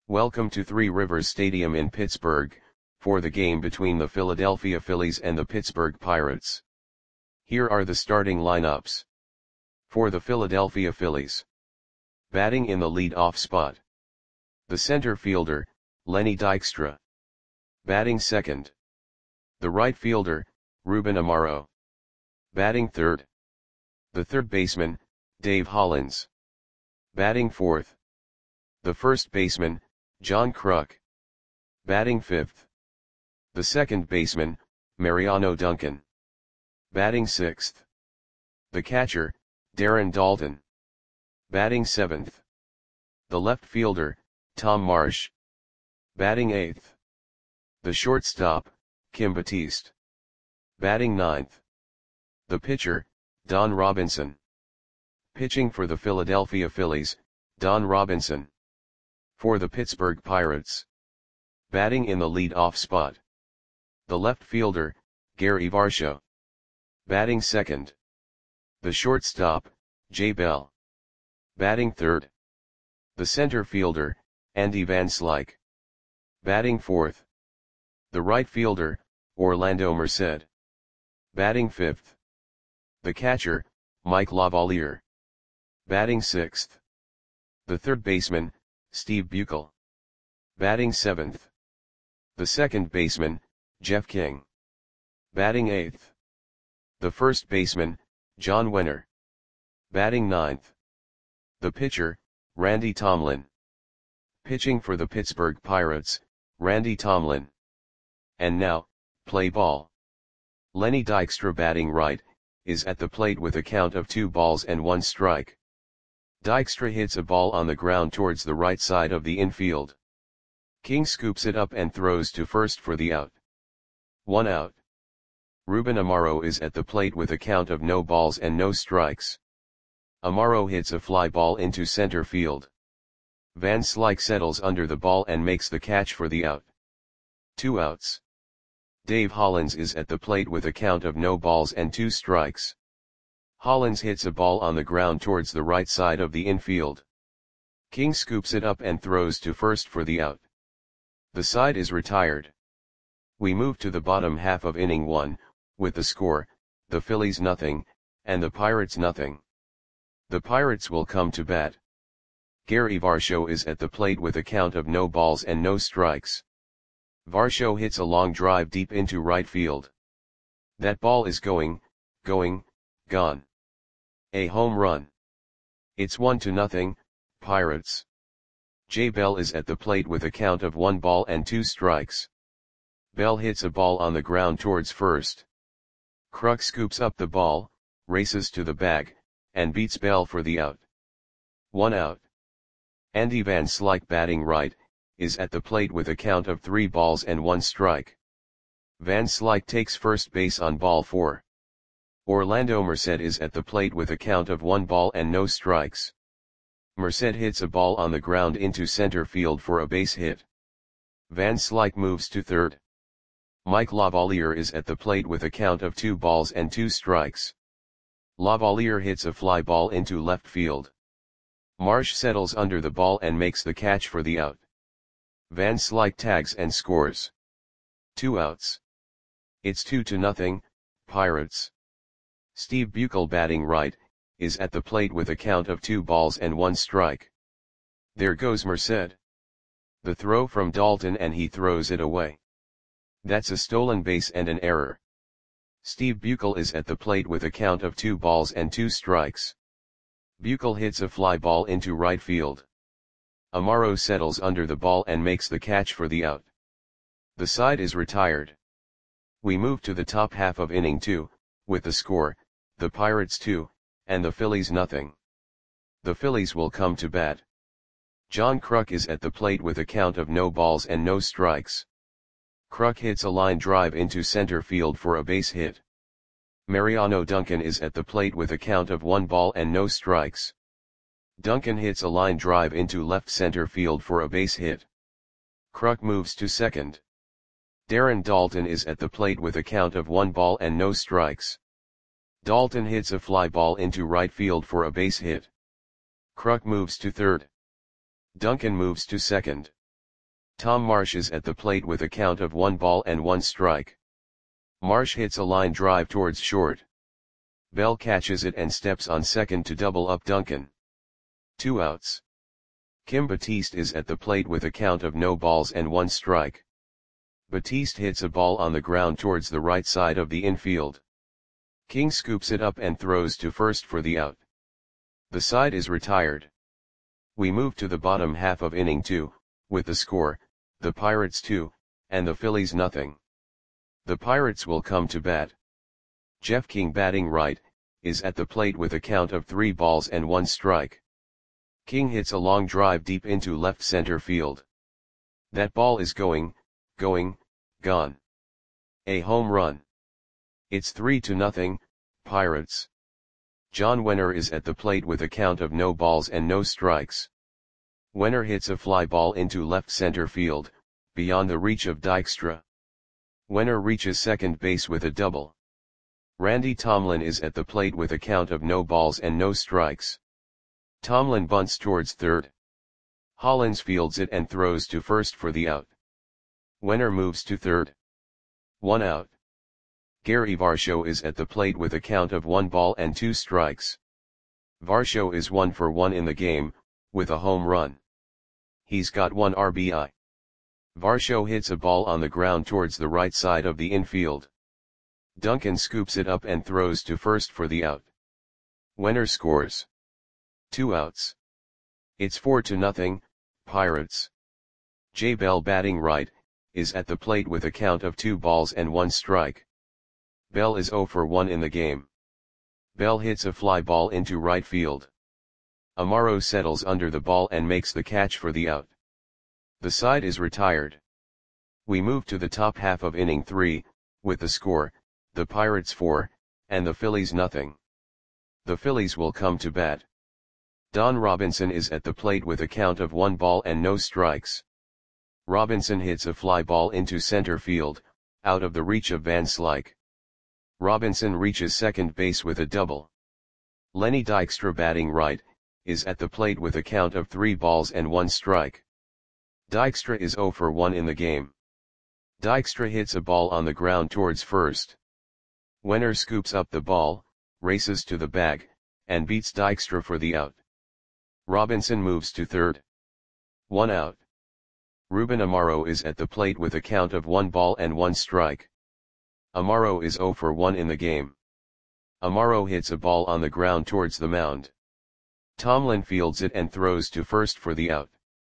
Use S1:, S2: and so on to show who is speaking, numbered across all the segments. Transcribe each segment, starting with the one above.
S1: Welcome to Three Rivers Stadium in Pittsburgh, for the game between the Philadelphia Phillies and the Pittsburgh Pirates. Here are the starting lineups. For the Philadelphia Phillies. Batting in the lead-off spot. The center fielder, Lenny Dykstra. Batting second. The right fielder, Ruben Amaro. Batting third. The third baseman, Dave Hollins. Batting fourth. The first baseman, John Kruk. Batting fifth. The second baseman, Mariano Duncan. Batting sixth. The catcher, Darren Daulton. Batting seventh. The left fielder, Tom Marsh. Batting eighth. The shortstop, Kim Batiste. Batting ninth. The pitcher, Don Robinson. Pitching for the Philadelphia Phillies, Don Robinson. For the Pittsburgh Pirates. Batting in the lead-off spot. The left fielder, Gary Varsho. Batting second. The shortstop, Jay Bell. Batting third. The center fielder, Andy Van Slyke. Batting fourth. The right fielder, Orlando Merced. Batting fifth. The catcher, Mike Lavalier. Batting sixth. The third baseman, Steve Buechel. Batting seventh. The second baseman, Jeff King. Batting eighth. The first baseman, John Wenner. Batting ninth. The pitcher, Randy Tomlin. Pitching for the Pittsburgh Pirates, Randy Tomlin. And now, play ball. Lenny Dykstra batting right, is at the plate with a count of 2-1 strike. Dykstra hits a ball on the ground towards the right side of the infield. King scoops it up and throws to first for the out. 1 out. Ruben Amaro is at the plate with a count of no balls and no strikes. Amaro hits a fly ball into center field. Van Slyke settles under the ball and makes the catch for the out. 2 outs. Dave Hollins is at the plate with a count of no balls and 2 strikes. Hollins hits a ball on the ground towards the right side of the infield. King scoops it up and throws to first for the out. The side is retired. We move to the bottom half of inning 1, with the score, the Phillies nothing, and the Pirates nothing. The Pirates will come to bat. Gary Varsho is at the plate with a count of no balls and no strikes. Varsho hits a long drive deep into right field. That ball is going, gone. A home run. It's 1-0, Pirates. Jay Bell is at the plate with a count of 1 ball and 2 strikes. Bell hits a ball on the ground towards first. Kruk scoops up the ball, races to the bag, and beats Bell for the out. 1 out. Andy Van Slyke batting right, is at the plate with a count of 3-1 strike. Van Slyke takes first base on ball 4. Orlando Merced is at the plate with a count of 1 ball and no strikes. Merced hits a ball on the ground into center field for a base hit. Van Slyke moves to third. Mike Lavalier is at the plate with a count of 2 balls and 2 strikes. Lavalier hits a fly ball into left field. Marsh settles under the ball and makes the catch for the out. Van Slyke tags and scores. 2 outs. It's 2-0, Pirates. Steve Buechel batting right, is at the plate with a count of 2 balls and 1 strike. There goes Merced. The throw from Daulton and he throws it away. That's a stolen base and an error. Steve Buechel is at the plate with a count of 2 balls and 2 strikes. Buechel hits a fly ball into right field. Amaro settles under the ball and makes the catch for the out. The side is retired. We move to the top half of inning 2, with the score, the Pirates 2, and the Phillies nothing. The Phillies will come to bat. John Kruk is at the plate with a count of no balls and no strikes. Kruk hits a line drive into center field for a base hit. Mariano Duncan is at the plate with a count of 1 ball and no strikes. Duncan hits a line drive into left center field for a base hit. Kruk moves to second. Darren Daulton is at the plate with a count of 1 ball and no strikes. Daulton hits a fly ball into right field for a base hit. Kruk moves to third. Duncan moves to second. Tom Marsh is at the plate with a count of 1 ball and 1 strike. Marsh hits a line drive towards short. Bell catches it and steps on second to double up Duncan. 2 outs. Kim Batiste is at the plate with a count of no balls and 1 strike. Batiste hits a ball on the ground towards the right side of the infield. King scoops it up and throws to first for the out. The side is retired. We move to the bottom half of inning 2, with the score, the Pirates 2, and the Phillies nothing. The Pirates will come to bat. Jeff King, batting right, is at the plate with a count of 3 balls and 1 strike. King hits a long drive deep into left center field. That ball is gone. A home run. It's 3-0, Pirates. John Wenner is at the plate with a count of no balls and no strikes. Wenner hits a fly ball into left center field, beyond the reach of Dykstra. Wenner reaches second base with a double. Randy Tomlin is at the plate with a count of no balls and no strikes. Tomlin bunts towards third. Hollins fields it and throws to first for the out. Wenner moves to third. 1 out. Gary Varsho is at the plate with a count of 1 ball and 2 strikes. Varsho is 1 for 1 in the game, with a home run. He's got 1 RBI. Varsho hits a ball on the ground towards the right side of the infield. Duncan scoops it up and throws to first for the out. Wenner scores. 2 outs. It's 4-0, Pirates. Jay Bell, batting right, is at the plate with a count of 2 balls and 1 strike. Bell is 0 for 1 in the game. Bell hits a fly ball into right field. Amaro settles under the ball and makes the catch for the out. The side is retired. We move to the top half of inning 3, with the score, the Pirates 4, and the Phillies nothing. The Phillies will come to bat. Don Robinson is at the plate with a count of 1 ball and no strikes. Robinson hits a fly ball into center field, out of the reach of Van Slyke. Robinson reaches second base with a double. Lenny Dykstra, batting right, is at the plate with a count of 3 balls and 1 strike. Dykstra is 0 for 1 in the game. Dykstra hits a ball on the ground towards first. Wenner scoops up the ball, races to the bag, and beats Dykstra for the out. Robinson moves to third. 1 out. Ruben Amaro is at the plate with a count of 1 ball and 1 strike. Amaro is 0 for 1 in the game. Amaro hits a ball on the ground towards the mound. Tomlin fields it and throws to first for the out.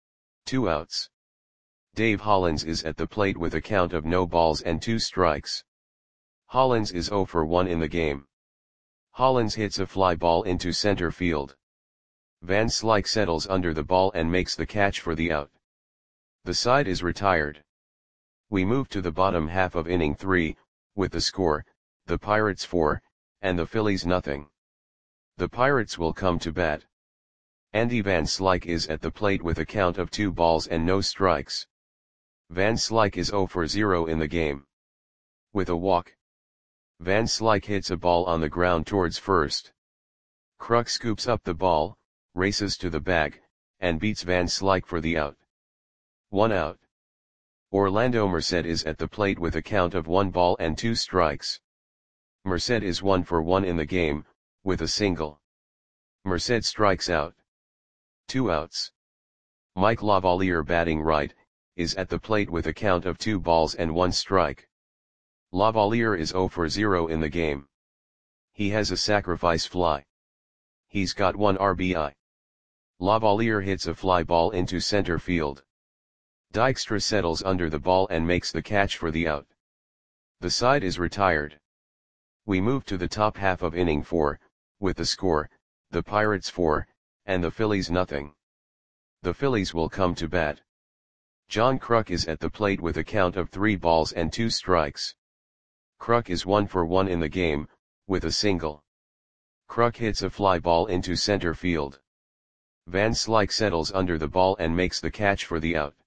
S1: 2 outs. Dave Hollins is at the plate with a count of no balls and 2 strikes. Hollins is 0 for 1 in the game. Hollins hits a fly ball into center field. Van Slyke settles under the ball and makes the catch for the out. The side is retired. We move to the bottom half of inning 3, with the score, the Pirates 4, and the Phillies nothing. The Pirates will come to bat. Andy Van Slyke is at the plate with a count of 2 balls and no strikes. Van Slyke is 0 for 0 in the game. With a walk. Van Slyke hits a ball on the ground towards first. Kruk scoops up the ball, races to the bag, and beats Van Slyke for the out. 1 out. Orlando Merced is at the plate with a count of 1 ball and 2 strikes. Merced is 1 for 1 in the game, with a single. Merced strikes out. 2 outs. Mike Lavalier, batting right, is at the plate with a count of 2 balls and 1 strike. Lavalier is 0 for 0 in the game. He has a sacrifice fly. He's got 1 RBI. Lavalier hits a fly ball into center field. Dykstra settles under the ball and makes the catch for the out. The side is retired. We move to the top half of inning 4, with the score, the Pirates 4, and the Phillies nothing. The Phillies will come to bat. John Kruk is at the plate with a count of 3 balls and 2 strikes. Kruk is 1 for 1 in the game, with a single. Kruk hits a fly ball into center field. Van Slyke settles under the ball and makes the catch for the out.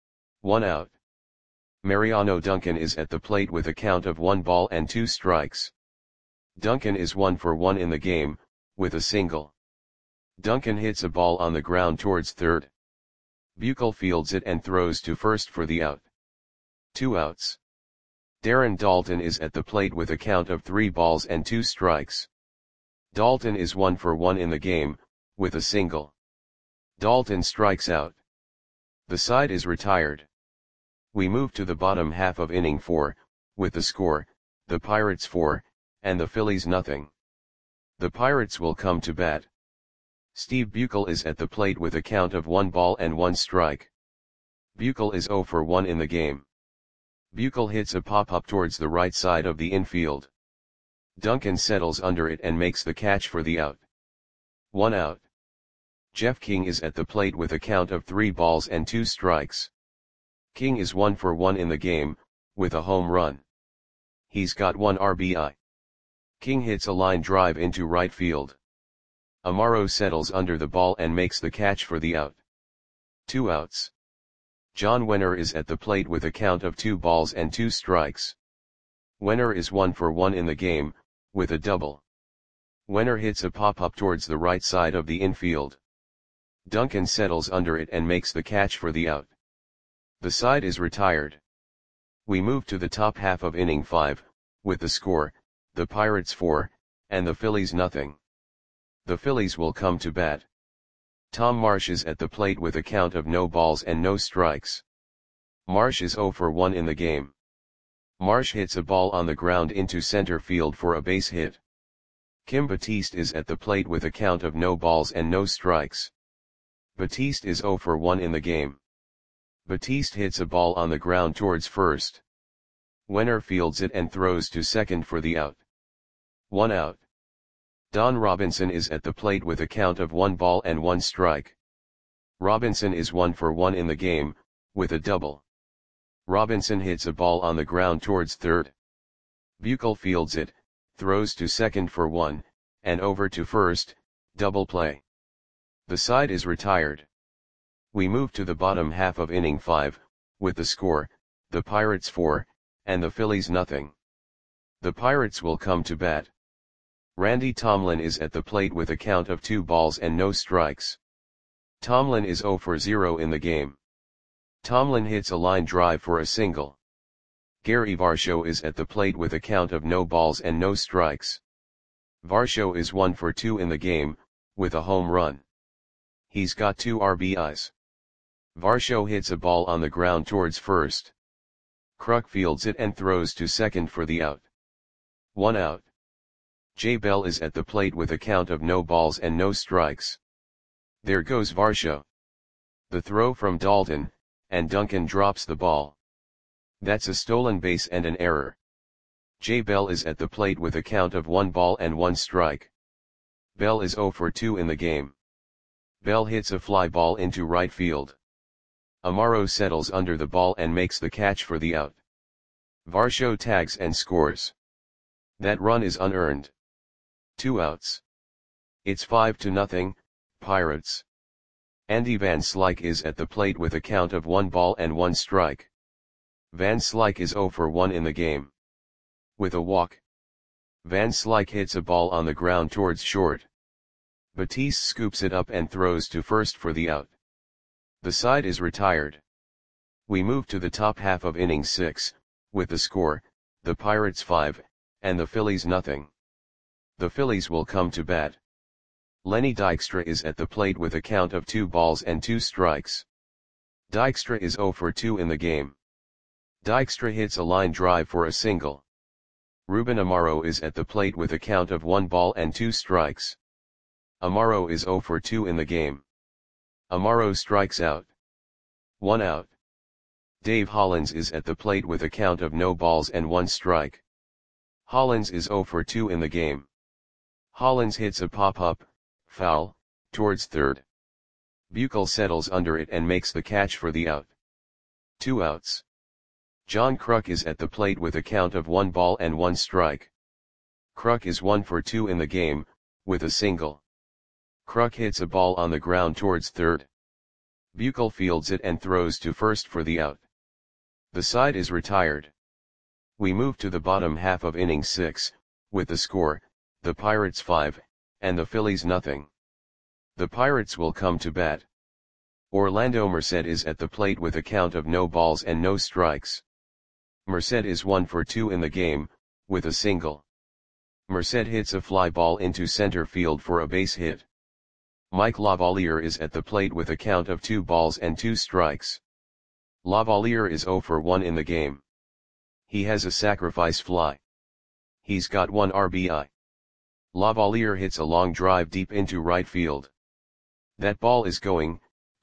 S1: 1 out. Mariano Duncan is at the plate with a count of 1 ball and 2 strikes. Duncan is 1 for 1 in the game, with a single. Duncan hits a ball on the ground towards third. Buechel fields it and throws to first for the out. 2 outs. Darren Daulton is at the plate with a count of 3 balls and 2 strikes. Daulton is 1 for 1 in the game, with a single. Daulton strikes out. The side is retired. We move to the bottom half of inning 4, with the score, the Pirates 4, and the Phillies nothing. The Pirates will come to bat. Steve Buechel is at the plate with a count of 1 ball and 1 strike. Buechel is 0 for 1 in the game. Buechel hits a pop-up towards the right side of the infield. Duncan settles under it and makes the catch for the out. 1 out. Jeff King is at the plate with a count of 3 balls and 2 strikes. King is 1 for 1 in the game, with a home run. He's got 1 RBI. King hits a line drive into right field. Amaro settles under the ball and makes the catch for the out. 2 outs. John Wenner is at the plate with a count of 2 balls and 2 strikes. Wenner is 1 for 1 in the game, with a double. Wenner hits a pop-up towards the right side of the infield. Duncan settles under it and makes the catch for the out. The side is retired. We move to the top half of inning 5, with the score, the Pirates 4, and the Phillies nothing. The Phillies will come to bat. Tom Marsh is at the plate with a count of no balls and no strikes. Marsh is 0 for 1 in the game. Marsh hits a ball on the ground into center field for a base hit. Kim Batiste is at the plate with a count of no balls and no strikes. Batiste is 0 for 1 in the game. Batiste hits a ball on the ground towards first. Wenner fields it and throws to second for the out. 1 out. Don Robinson is at the plate with a count of 1 ball and 1 strike. Robinson is 1 for 1 in the game, with a double. Robinson hits a ball on the ground towards third. Buechel fields it, throws to second for 1, and over to first, double play. The side is retired. We move to the bottom half of inning 5, with the score, the Pirates 4, and the Phillies nothing. The Pirates will come to bat. Randy Tomlin is at the plate with a count of 2 balls and no strikes. Tomlin is 0 for 0 in the game. Tomlin hits a line drive for a single. Gary Varsho is at the plate with a count of no balls and no strikes. Varsho is 1 for 2 in the game, with a home run. He's got 2 RBIs. Varsho hits a ball on the ground towards first. Kruk fields it and throws to second for the out. 1 out. Jay Bell is at the plate with a count of no balls and no strikes. There goes Varsho. The throw from Daulton, and Duncan drops the ball. That's a stolen base and an error. Jay Bell is at the plate with a count of 1 ball and 1 strike. Bell is 0 for 2 in the game. Bell hits a fly ball into right field. Amaro settles under the ball and makes the catch for the out. Varsho tags and scores. That run is unearned. 2 outs. It's 5-0, Pirates. Andy Van Slyke is at the plate with a count of 1 ball and 1 strike. Van Slyke is 0 for 1 in the game. With a walk. Van Slyke hits a ball on the ground towards short. Batiste scoops it up and throws to first for the out. The side is retired. We move to the top half of inning 6, with the score, the Pirates 5, and the Phillies nothing. The Phillies will come to bat. Lenny Dykstra is at the plate with a count of 2 balls and 2 strikes. Dykstra is 0 for 2 in the game. Dykstra hits a line drive for a single. Ruben Amaro is at the plate with a count of 1 ball and 2 strikes. Amaro is 0 for 2 in the game. Amaro strikes out. 1 out. Dave Hollins is at the plate with a count of no balls and 1 strike. Hollins is 0 for 2 in the game. Hollins hits a pop-up, foul, towards third. Buechel settles under it and makes the catch for the out. 2 outs. John Kruk is at the plate with a count of 1 ball and 1 strike. Kruk is 1 for 2 in the game, with a single. Kruk hits a ball on the ground towards third. Buechel fields it and throws to first for the out. The side is retired. We move to the bottom half of inning 6, with the score, the Pirates 5, and the Phillies nothing. The Pirates will come to bat. Orlando Merced is at the plate with a count of no balls and no strikes. Merced is 1 for 2 in the game, with a single. Merced hits a fly ball into center field for a base hit. Mike Lavalier is at the plate with a count of 2 balls and 2 strikes. Lavalier is 0 for 1 in the game. He has a sacrifice fly. He's got 1 RBI. Lavalier hits a long drive deep into right field. That ball is gone.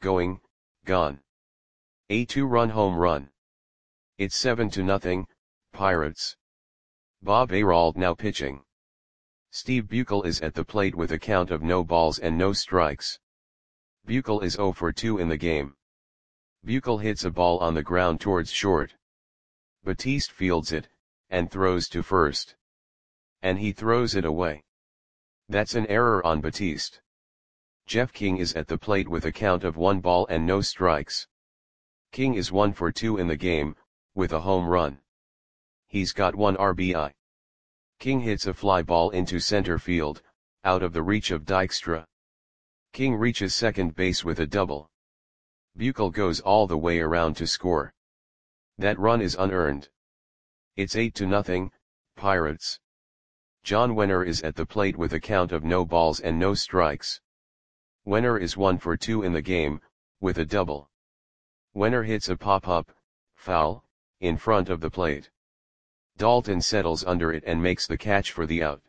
S1: A 2-run home run. It's 7-0, Pirates. Bob Arald now pitching. Steve Buechel is at the plate with a count of no balls and no strikes. Buechel is 0 for 2 in the game. Buechel hits a ball on the ground towards short. Batiste fields it, and throws to first. And he throws it away. That's an error on Batiste. Jeff King is at the plate with a count of 1 ball and no strikes. King is 1 for 2 in the game, with a home run. He's got 1 RBI. King hits a fly ball into center field, out of the reach of Dykstra. King reaches second base with a double. Buechel goes all the way around to score. That run is unearned. It's 8-0, Pirates. John Wenner is at the plate with a count of no balls and no strikes. Wenner is 1 for 2 in the game, with a double. Wenner hits a pop-up, foul, in front of the plate. Dalton settles under it and makes the catch for the out.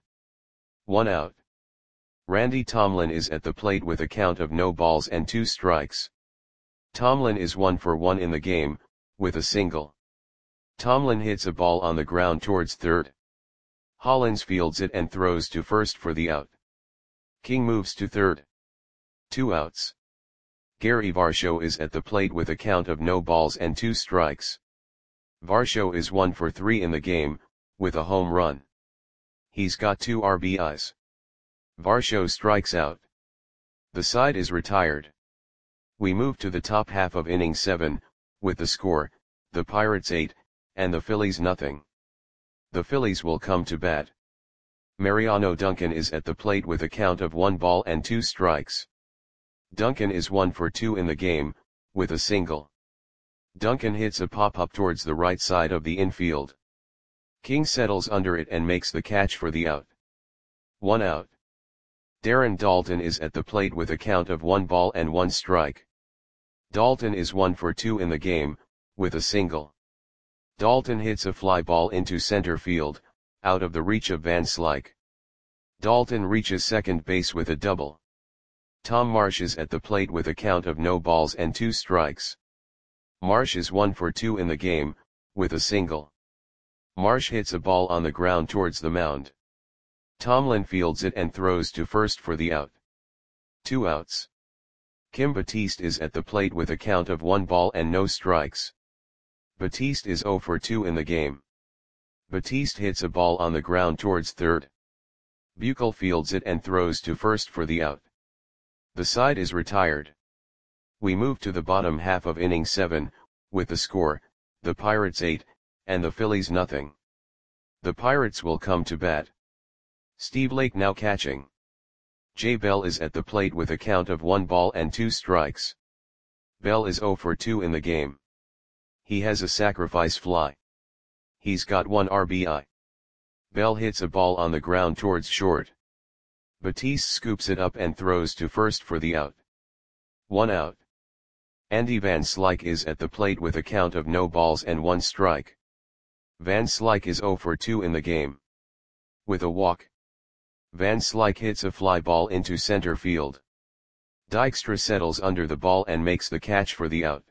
S1: 1 out. Randy Tomlin is at the plate with a count of no balls and 2 strikes. Tomlin is 1 for 1 in the game, with a single. Tomlin hits a ball on the ground towards third. Hollins fields it and throws to first for the out. King moves to third. 2 outs. Gary Varsho is at the plate with a count of no balls and 2 strikes. Varsho is 1 for 3 in the game, with a home run. He's got 2 RBIs. Varsho strikes out. The side is retired. We move to the top half of inning 7, with the score, the Pirates 8, and the Phillies nothing. The Phillies will come to bat. Mariano Duncan is at the plate with a count of 1 ball and 2 strikes. Duncan is 1 for 2 in the game, with a single. Duncan hits a pop-up towards the right side of the infield. King settles under it and makes the catch for the out. 1 out. Darren Dalton is at the plate with a count of 1 ball and 1 strike. Dalton is 1 for 2 in the game, with a single. Dalton hits a fly ball into center field, out of the reach of Van Slyke. Dalton reaches second base with a double. Tom Marsh is at the plate with a count of no balls and 2 strikes. Marsh is 1 for 2 in the game, with a single. Marsh hits a ball on the ground towards the mound. Tomlin fields it and throws to first for the out. 2 outs. Kim Batiste is at the plate with a count of 1 ball and no strikes. Batiste is 0 for 2 in the game. Batiste hits a ball on the ground towards third. Buechel fields it and throws to first for the out. The side is retired. We move to the bottom half of inning 7, with the score, the Pirates 8, and the Phillies nothing. The Pirates will come to bat. Steve Lake now catching. Jay Bell is at the plate with a count of 1 ball and 2 strikes. Bell is 0 for 2 in the game. He has a sacrifice fly. He's got 1 RBI. Bell hits a ball on the ground towards short. Batiste scoops it up and throws to first for the out. 1 out. Andy Van Slyke is at the plate with a count of no balls and 1 strike. Van Slyke is 0 for 2 in the game. With a walk. Van Slyke hits a fly ball into center field. Dykstra settles under the ball and makes the catch for the out.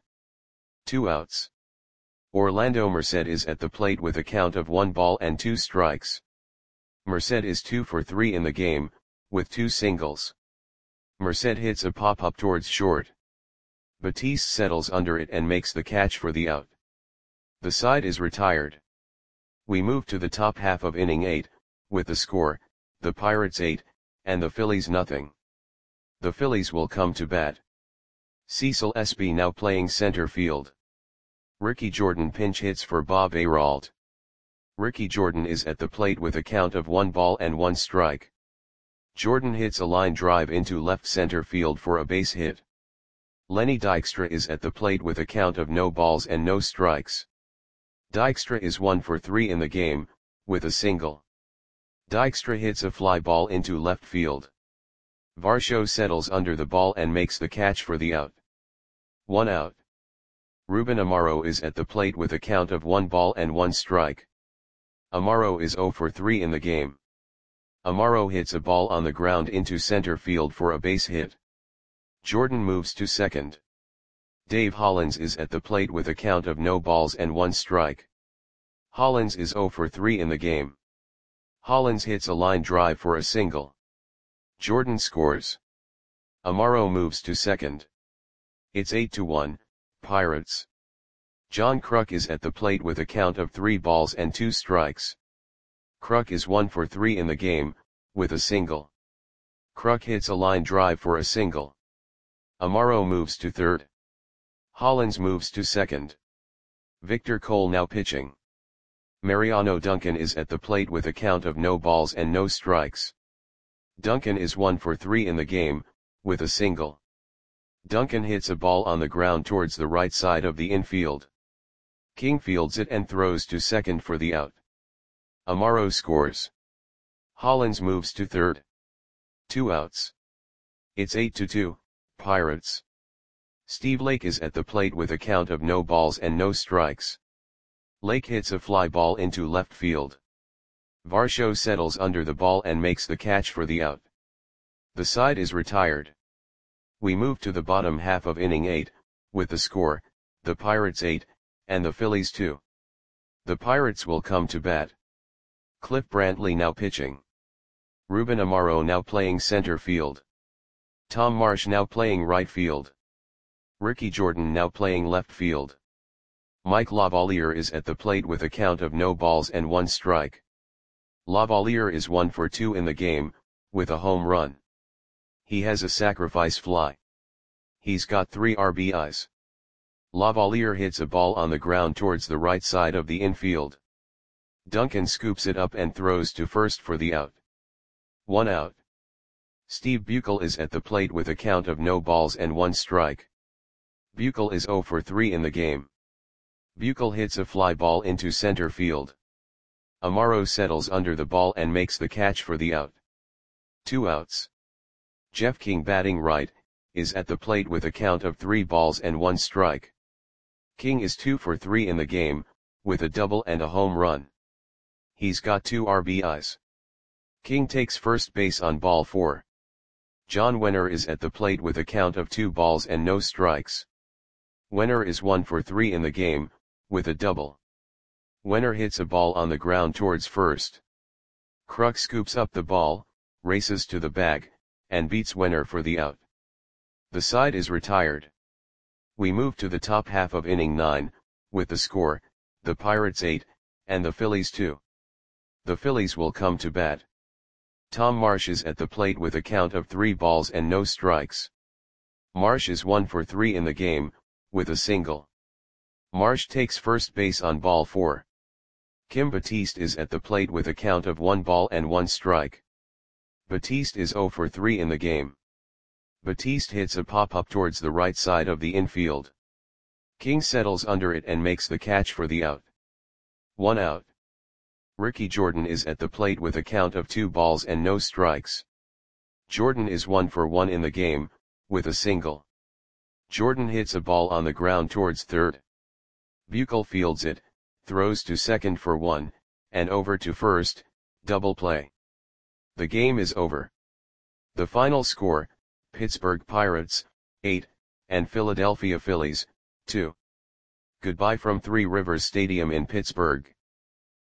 S1: 2 outs. Orlando Merced is at the plate with a count of 1 ball and 2 strikes. Merced is 2 for 3 in the game, with 2 singles. Merced hits a pop-up towards short. Batiste settles under it and makes the catch for the out. The side is retired. We move to the top half of inning 8, with the score, the Pirates 8, and the Phillies nothing. The Phillies will come to bat. Cecil Espy now playing center field. Ricky Jordan pinch hits for Bob Arald. Ricky Jordan is at the plate with a count of 1 ball and 1 strike. Jordan hits a line drive into left center field for a base hit. Lenny Dykstra is at the plate with a count of no balls and no strikes. Dykstra is 1 for 3 in the game, with a single. Dykstra hits a fly ball into left field. Varsho settles under the ball and makes the catch for the out. 1 out. Ruben Amaro is at the plate with a count of 1 ball and 1 strike. Amaro is 0 for 3 in the game. Amaro hits a ball on the ground into center field for a base hit. Jordan moves to second. Dave Hollins is at the plate with a count of no balls and 1 strike. Hollins is 0 for 3 in the game. Hollins hits a line drive for a single. Jordan scores. Amaro moves to second. It's 8-1, Pirates. John Kruk is at the plate with a count of 3 balls and 2 strikes. Kruk is 1 for 3 in the game, with a single. Kruk hits a line drive for a single. Amaro moves to third. Hollins moves to second. Victor Cole now pitching. Mariano Duncan is at the plate with a count of no balls and no strikes. Duncan is 1 for 3 in the game, with a single. Duncan hits a ball on the ground towards the right side of the infield. King fields it and throws to second for the out. Amaro scores. Hollins moves to third. 2 outs. It's 8-2, Pirates. Steve Lake is at the plate with a count of no balls and no strikes. Lake hits a fly ball into left field. Varsho settles under the ball and makes the catch for the out. The side is retired. We move to the bottom half of inning 8, with the score, the Pirates 8, and the Phillies 2. The Pirates will come to bat. Cliff Brantley now pitching. Ruben Amaro now playing center field. Tom Marsh now playing right field. Ricky Jordan now playing left field. Mike Lavalier is at the plate with a count of no balls and 1 strike. Lavalier is 1 for 2 in the game, with a home run. He has a sacrifice fly. He's got 3 RBIs. Lavalier hits a ball on the ground towards the right side of the infield. Duncan scoops it up and throws to first for the out. 1 out. Steve Buechel is at the plate with a count of no balls and 1 strike. Buechel is 0 for 3 in the game. Buechel hits a fly ball into center field. Amaro settles under the ball and makes the catch for the out. 2 outs. Jeff King batting right, is at the plate with a count of 3 balls and 1 strike. King is 2 for 3 in the game, with a double and a home run. He's got 2 RBIs. King takes first base on ball 4. John Wenner is at the plate with a count of 2 balls and no strikes. Wenner is 1 for 3 in the game, with a double. Wenner hits a ball on the ground towards first. Kruk scoops up the ball, races to the bag, and beats Wenner for the out. The side is retired. We move to the top half of inning 9, with the score, the Pirates 8, and the Phillies 2. The Phillies will come to bat. Tom Marsh is at the plate with a count of 3 balls and no strikes. Marsh is 1 for 3 in the game, with a single. Marsh takes first base on ball 4. Kim Batiste is at the plate with a count of 1 ball and 1 strike. Batiste is 0 for 3 in the game. Batiste hits a pop-up towards the right side of the infield. King settles under it and makes the catch for the out. 1 out. Ricky Jordan is at the plate with a count of 2 balls and no strikes. Jordan is 1 for 1 in the game, with a single. Jordan hits a ball on the ground towards third. Buechel fields it, throws to second for 1, and over to first, double play. The game is over. The final score, Pittsburgh Pirates, 8, and Philadelphia Phillies, 2. Goodbye from Three Rivers Stadium in Pittsburgh.